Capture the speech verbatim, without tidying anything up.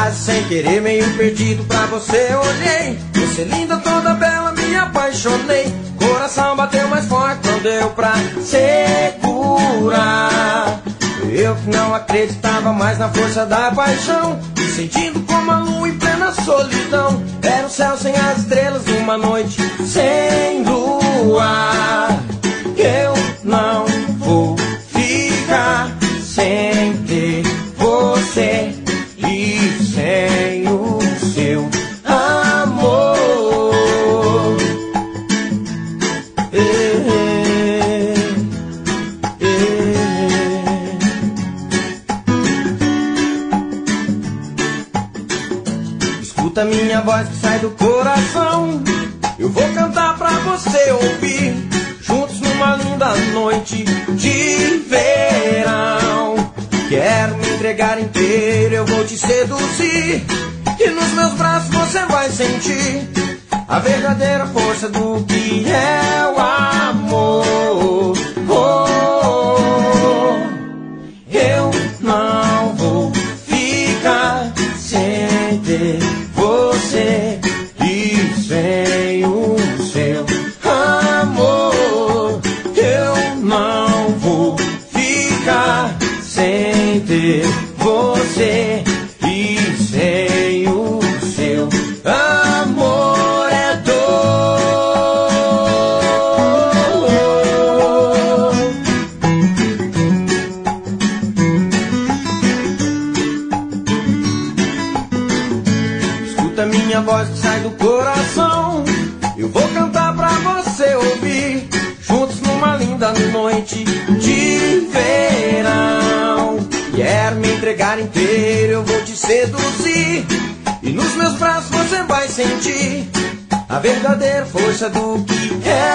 Quase sem querer, meio perdido pra você olhei. Você linda, toda bela, me apaixonei. Coração bateu mais forte, não deu pra segurar. Eu que não acreditava mais na força da paixão, me sentindo como a lua em plena solidão. Era o céu sem as estrelas numa noite sem lua. Eu não vou ficar sem ter você e sem o seu amor. É, é. Escuta minha voz que sai do coração. Eu vou cantar pra você ouvir, juntos numa linda noite de verão. Quero me entregar inteiro, eu vou te seduzir, e nos meus braços você vai sentir a verdadeira força do que é o amor. Oh, eu não vou ficar sem ter você e sem o seu amor. Eu não vou ficar sem ter você e sem o seu amor. É dor. Escuta minha voz que sai do coração. Eu vou cantar pra você ouvir, juntos numa linda noite de verão. Quero me entregar inteiro, eu vou te seduzir, e nos meus braços você vai sentir a verdadeira força do que é